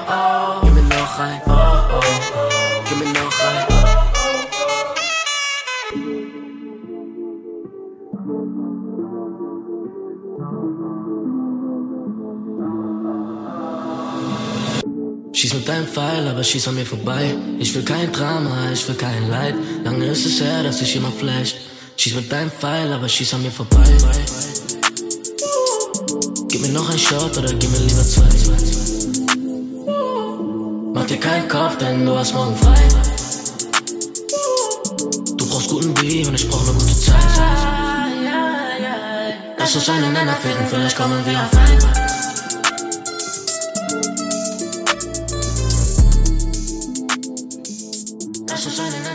Gib mir noch ein, gib mir noch ein. Schieß mit deinem Pfeil, aber schieß an mir vorbei. Ich will kein Drama, ich will kein Leid. Lange ist es her, dass ich jemand flasht. Schieß mit deinem Pfeil, aber schieß an mir vorbei. Gib mir noch ein Shot oder gib mir lieber zwei. Mach dir keinen Kopf, denn du hast morgen frei. Du brauchst guten Beat und ich brauch ne gute Zeit. Lass uns einander finden, vielleicht kommen wir auf ein. Lass uns einander